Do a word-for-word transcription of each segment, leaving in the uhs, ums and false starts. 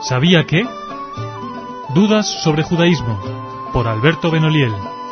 ¿Sabía qué? Dudas sobre judaísmo, por Alberto Benoliel.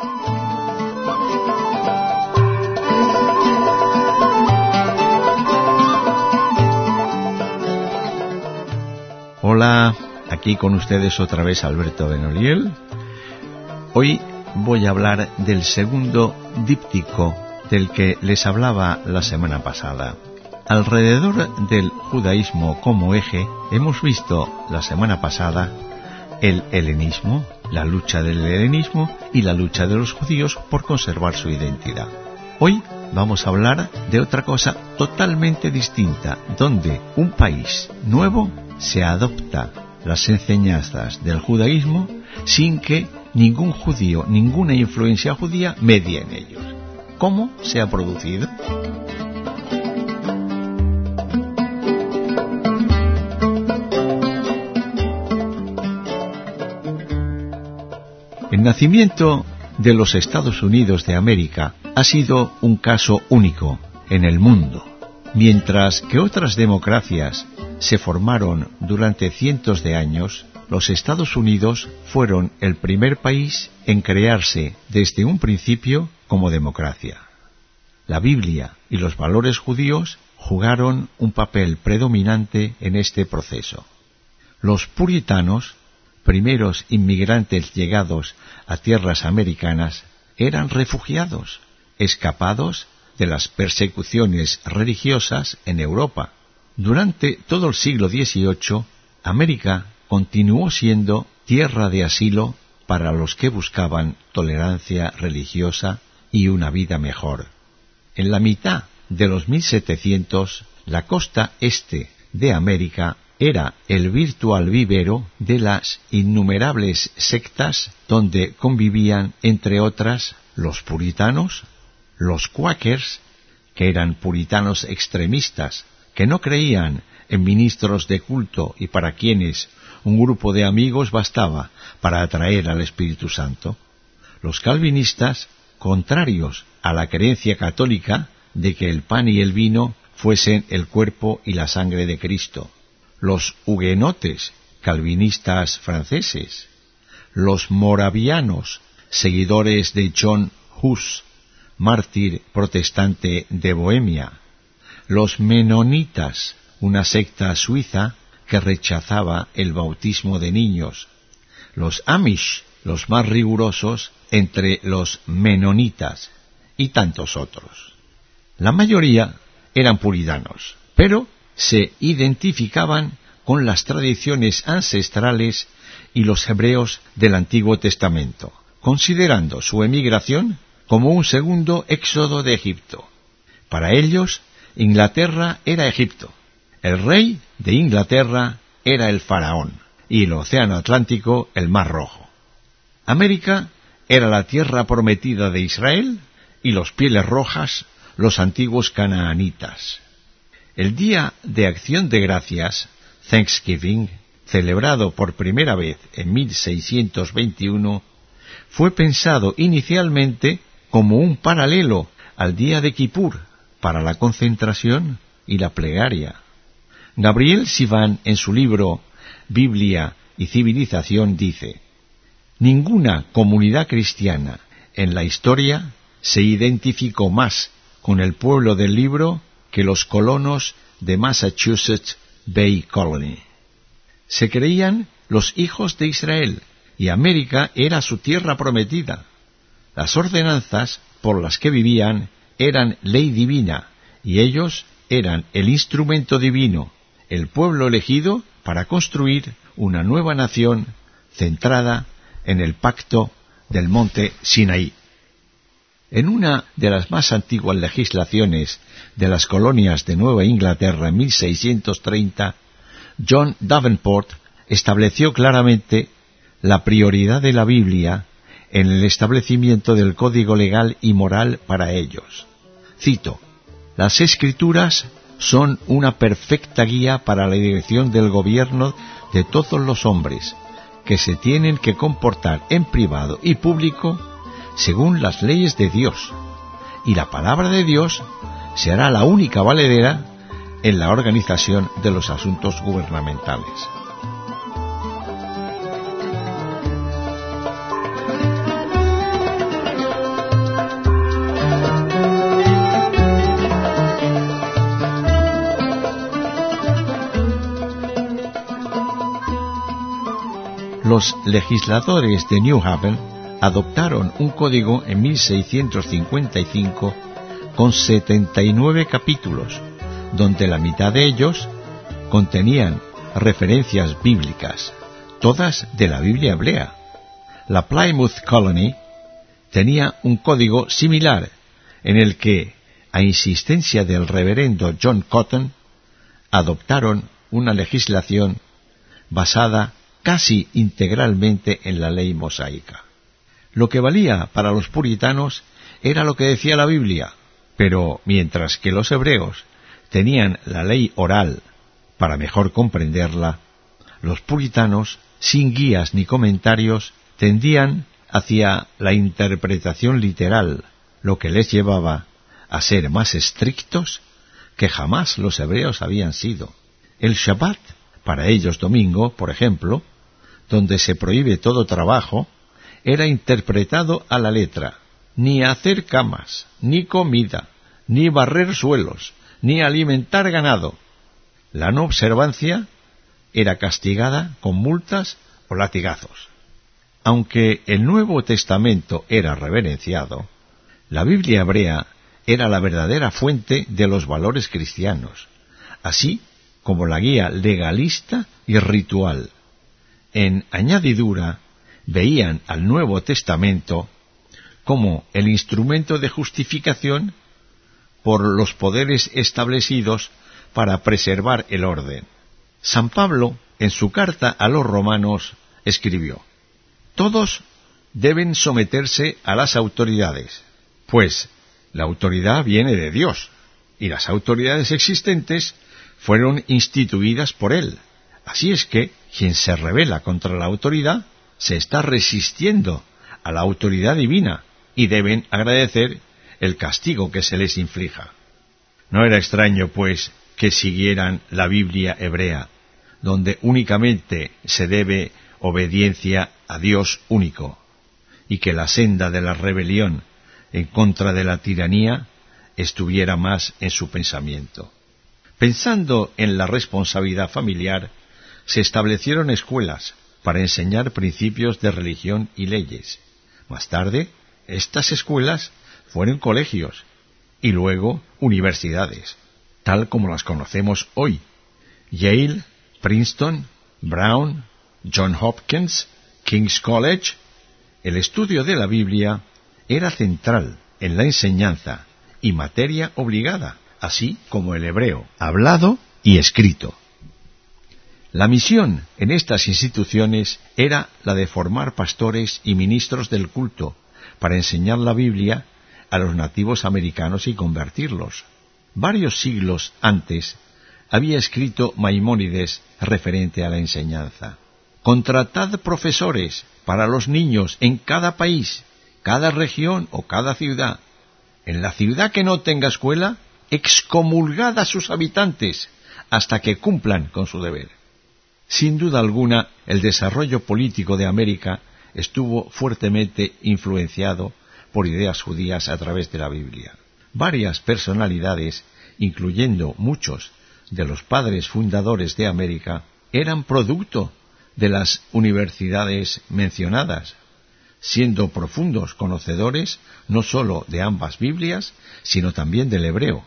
Hola, aquí con ustedes otra vez Alberto Benoliel. Hoy voy a hablar del segundo díptico del que les hablaba la semana pasada. Alrededor del judaísmo como eje, hemos visto la semana pasada el helenismo, la lucha del helenismo y la lucha de los judíos por conservar su identidad. Hoy vamos a hablar de otra cosa totalmente distinta, donde un país nuevo se adopta las enseñanzas del judaísmo sin que ningún judío, ninguna influencia judía medie en ellos. ¿Cómo se ha producido? El nacimiento de los Estados Unidos de América ha sido un caso único en el mundo. Mientras que otras democracias se formaron durante cientos de años, los Estados Unidos fueron el primer país en crearse desde un principio como democracia. La Biblia y los valores judíos jugaron un papel predominante en este proceso. Los puritanos, primeros inmigrantes llegados a tierras americanas, eran refugiados, escapados de las persecuciones religiosas en Europa. Durante todo el siglo dieciocho, América continuó siendo tierra de asilo para los que buscaban tolerancia religiosa y una vida mejor. En la mitad de los mil setecientos, la costa este de América era el virtual vivero de las innumerables sectas donde convivían, entre otras, los puritanos, los quakers, que eran puritanos extremistas, que no creían en ministros de culto y para quienes un grupo de amigos bastaba para atraer al Espíritu Santo, los calvinistas, contrarios a la creencia católica de que el pan y el vino fuesen el cuerpo y la sangre de Cristo, los huguenotes, calvinistas franceses, los moravianos, seguidores de John Hus, mártir protestante de Bohemia, los menonitas, una secta suiza que rechazaba el bautismo de niños, los Amish, los más rigurosos entre los menonitas, y tantos otros. La mayoría eran puritanos, pero se identificaban con las tradiciones ancestrales y los hebreos del Antiguo Testamento, considerando su emigración como un segundo éxodo de Egipto. Para ellos, Inglaterra era Egipto, el rey de Inglaterra era el faraón, y el océano Atlántico el Mar Rojo. América era la tierra prometida de Israel, y los pieles rojas los antiguos canaanitas. El Día de Acción de Gracias, Thanksgiving, celebrado por primera vez en mil seiscientos veintiuno, fue pensado inicialmente como un paralelo al Día de Kippur, para la concentración y la plegaria. Gabriel Sivan, en su libro Biblia y Civilización, dice: ninguna comunidad cristiana en la historia se identificó más con el pueblo del libro que los colonos de Massachusetts Bay Colony. Se creían los hijos de Israel y América era su tierra prometida. Las ordenanzas por las que vivían eran ley divina y ellos eran el instrumento divino, el pueblo elegido para construir una nueva nación centrada en el pacto del monte Sinaí. En una de las más antiguas legislaciones de las colonias de Nueva Inglaterra en mil seiscientos treinta, John Davenport estableció claramente la prioridad de la Biblia en el establecimiento del código legal y moral para ellos. Cito: las Escrituras son una perfecta guía para la dirección del gobierno de todos los hombres, que se tienen que comportar en privado y público según las leyes de Dios, y la palabra de Dios será la única valedera en la organización de los asuntos gubernamentales. Los legisladores de New Haven adoptaron un código en mil seiscientos cincuenta y cinco con setenta y nueve capítulos, donde la mitad de ellos contenían referencias bíblicas, todas de la Biblia hebrea. La Plymouth Colony tenía un código similar en el que, a insistencia del reverendo John Cotton, adoptaron una legislación basada casi integralmente en la ley mosaica. Lo que valía para los puritanos era lo que decía la Biblia, pero mientras que los hebreos tenían la ley oral para mejor comprenderla, los puritanos, sin guías ni comentarios, tendían hacia la interpretación literal, lo que les llevaba a ser más estrictos que jamás los hebreos habían sido. El Shabbat, para ellos domingo, por ejemplo, donde se prohíbe todo trabajo, era interpretado a la letra: ni hacer camas, ni comida, ni barrer suelos, ni alimentar ganado. La no observancia era castigada con multas o latigazos. Aunque el Nuevo Testamento era reverenciado, la Biblia hebrea era la verdadera fuente de los valores cristianos, así como la guía legalista y ritual. En añadidura, veían al Nuevo Testamento como el instrumento de justificación por los poderes establecidos para preservar el orden. San Pablo, en su carta a los romanos, escribió: todos deben someterse a las autoridades, pues la autoridad viene de Dios, y las autoridades existentes fueron instituidas por Él. Así es que quien se rebela contra la autoridad se está resistiendo a la autoridad divina, y deben agradecer el castigo que se les inflija. No era extraño, pues, que siguieran la Biblia hebrea, donde únicamente se debe obediencia a Dios único, y que la senda de la rebelión en contra de la tiranía estuviera más en su pensamiento. Pensando en la responsabilidad familiar, se establecieron escuelas para enseñar principios de religión y leyes. Más tarde, estas escuelas fueron colegios y luego universidades, tal como las conocemos hoy: Yale, Princeton, Brown, Johns Hopkins, King's College. El estudio de la Biblia era central en la enseñanza y materia obligada, así como el hebreo, hablado y escrito. La misión en estas instituciones era la de formar pastores y ministros del culto para enseñar la Biblia a los nativos americanos y convertirlos. Varios siglos antes había escrito Maimónides referente a la enseñanza: contratad profesores para los niños en cada país, cada región o cada ciudad. En la ciudad que no tenga escuela, excomulgad a sus habitantes hasta que cumplan con su deber. Sin duda alguna, el desarrollo político de América estuvo fuertemente influenciado por ideas judías a través de la Biblia. Varias personalidades, incluyendo muchos de los padres fundadores de América, eran producto de las universidades mencionadas, siendo profundos conocedores no sólo de ambas Biblias, sino también del hebreo.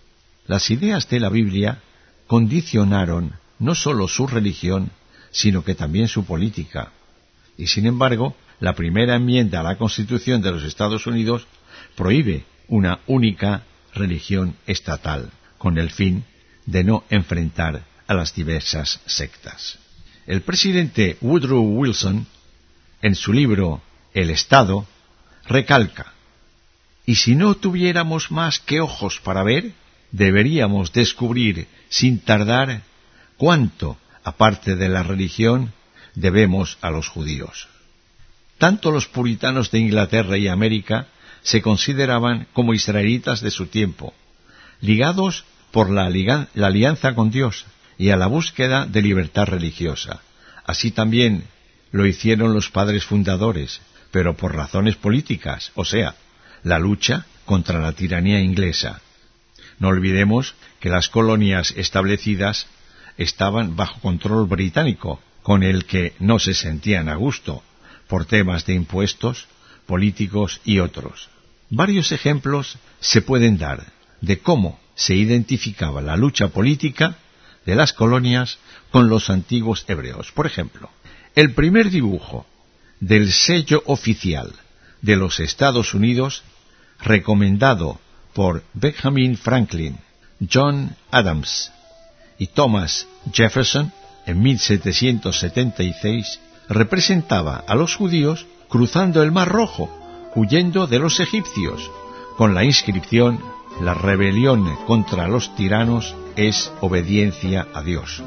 Las ideas de la Biblia condicionaron no sólo su religión, sino que también su política. Y sin embargo, la primera enmienda a la Constitución de los Estados Unidos prohíbe una única religión estatal, con el fin de no enfrentar a las diversas sectas. El presidente Woodrow Wilson, en su libro El Estado, recalca: y si no tuviéramos más que ojos para ver, deberíamos descubrir sin tardar cuánto, aparte de la religión, debemos a los judíos. Tanto los puritanos de Inglaterra y América se consideraban como israelitas de su tiempo, ligados por la, la alianza con Dios y a la búsqueda de libertad religiosa. Así también lo hicieron los padres fundadores, pero por razones políticas, o sea, la lucha contra la tiranía inglesa. No olvidemos que las colonias establecidas estaban bajo control británico, con el que no se sentían a gusto por temas de impuestos, políticos y otros. Varios ejemplos se pueden dar de cómo se identificaba la lucha política de las colonias con los antiguos hebreos. Por ejemplo, el primer dibujo del sello oficial de los Estados Unidos, recomendado por Benjamin Franklin, John Adams y Thomas Jefferson en mil setecientos setenta y seis, representaba a los judíos cruzando el Mar Rojo, huyendo de los egipcios, con la inscripción: la rebelión contra los tiranos es obediencia a Dios.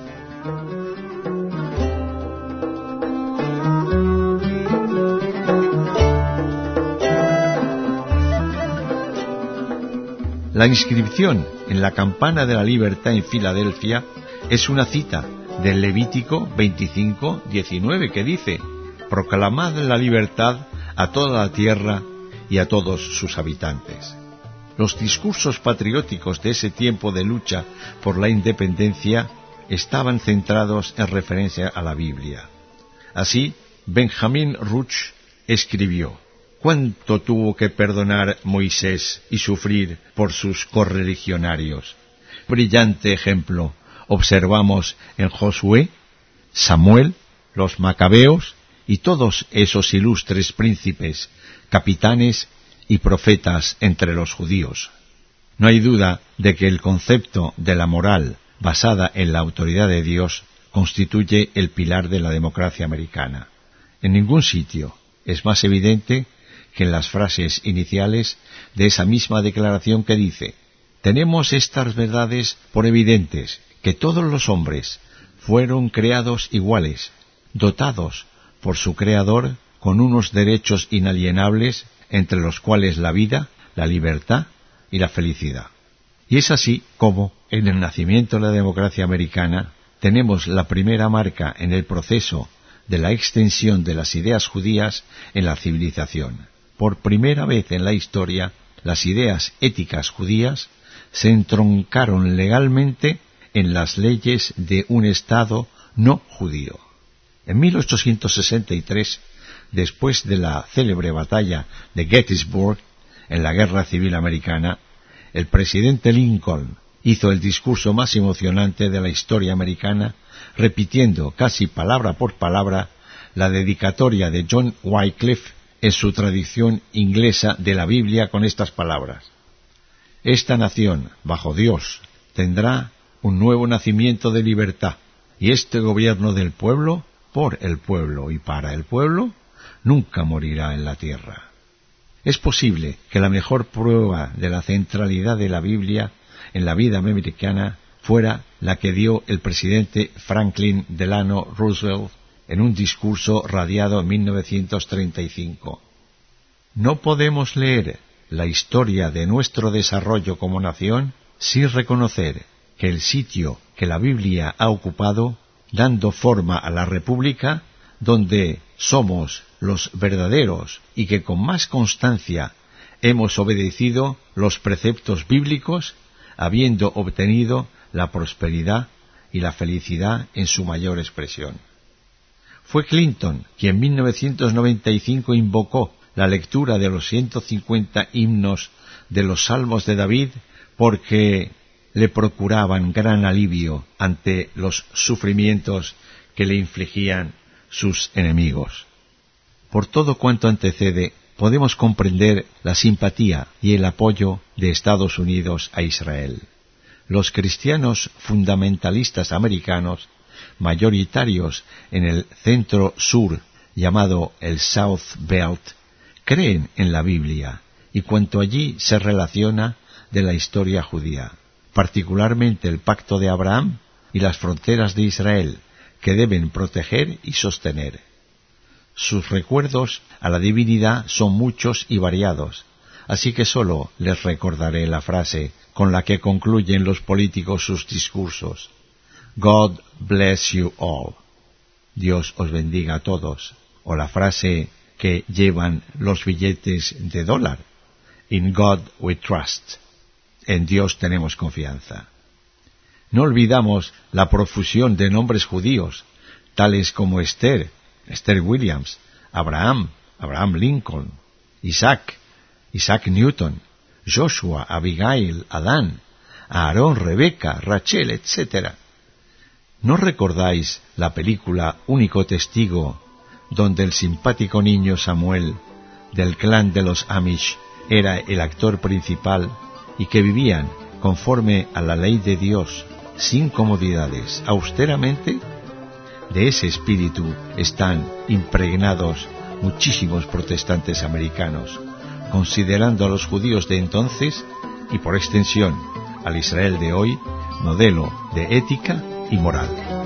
La inscripción en la campana de la libertad en Filadelfia es una cita del Levítico veinticinco diecinueve que dice: proclamad la libertad a toda la tierra y a todos sus habitantes. Los discursos patrióticos de ese tiempo de lucha por la independencia estaban centrados en referencia a la Biblia. Así, Benjamin Rush escribió: ¿cuánto tuvo que perdonar Moisés y sufrir por sus correligionarios? Brillante ejemplo observamos en Josué, Samuel, los Macabeos y todos esos ilustres príncipes, capitanes y profetas entre los judíos. No hay duda de que el concepto de la moral basada en la autoridad de Dios constituye el pilar de la democracia americana. En ningún sitio es más evidente que en las frases iniciales de esa misma declaración que dice: tenemos estas verdades por evidentes, que todos los hombres fueron creados iguales, dotados por su Creador con unos derechos inalienables, entre los cuales la vida, la libertad y la felicidad. Y es así como, en el nacimiento de la democracia americana, tenemos la primera marca en el proceso de la extensión de las ideas judías en la civilización. Por primera vez en la historia, las ideas éticas judías se entroncaron legalmente en las leyes de un Estado no judío. En mil ochocientos sesenta y tres, después de la célebre batalla de Gettysburg, en la Guerra Civil Americana, el presidente Lincoln hizo el discurso más emocionante de la historia americana, repitiendo casi palabra por palabra la dedicatoria de John Wycliffe en su traducción inglesa de la Biblia con estas palabras: esta nación, bajo Dios, tendrá un nuevo nacimiento de libertad, y este gobierno del pueblo, por el pueblo y para el pueblo, nunca morirá en la tierra. Es posible que la mejor prueba de la centralidad de la Biblia en la vida americana fuera la que dio el presidente Franklin Delano Roosevelt en un discurso radiado en mil novecientos treinta y cinco. No podemos leer la historia de nuestro desarrollo como nación sin reconocer que el sitio que la Biblia ha ocupado, dando forma a la República, donde somos los verdaderos y que con más constancia hemos obedecido los preceptos bíblicos, habiendo obtenido la prosperidad y la felicidad en su mayor expresión. Fue Clinton quien en mil novecientos noventa y cinco invocó la lectura de los ciento cincuenta himnos de los Salmos de David porque le procuraban gran alivio ante los sufrimientos que le infligían sus enemigos. Por todo cuanto antecede, podemos comprender la simpatía y el apoyo de Estados Unidos a Israel. Los cristianos fundamentalistas americanos, mayoritarios en el centro-sur, llamado el South Belt, creen en la Biblia y cuanto allí se relaciona de la historia judía, particularmente el pacto de Abraham y las fronteras de Israel, que deben proteger y sostener. Sus recuerdos a la divinidad son muchos y variados, así que solo les recordaré la frase con la que concluyen los políticos sus discursos: God bless you all. Dios os bendiga a todos. O la frase que llevan los billetes de dólar: In God we trust. En Dios tenemos confianza. No olvidamos la profusión de nombres judíos tales como Esther, Esther Williams, Abraham, Abraham Lincoln, Isaac, Isaac Newton, Joshua, Abigail, Adán, Aarón, Rebeca, Rachel, etcétera. ¿No recordáis la película Único Testigo, donde el simpático niño Samuel, del clan de los Amish, era el actor principal y que vivían conforme a la ley de Dios, sin comodidades, austeramente? De ese espíritu están impregnados muchísimos protestantes americanos, considerando a los judíos de entonces, y por extensión al Israel de hoy, modelo de ética y moral.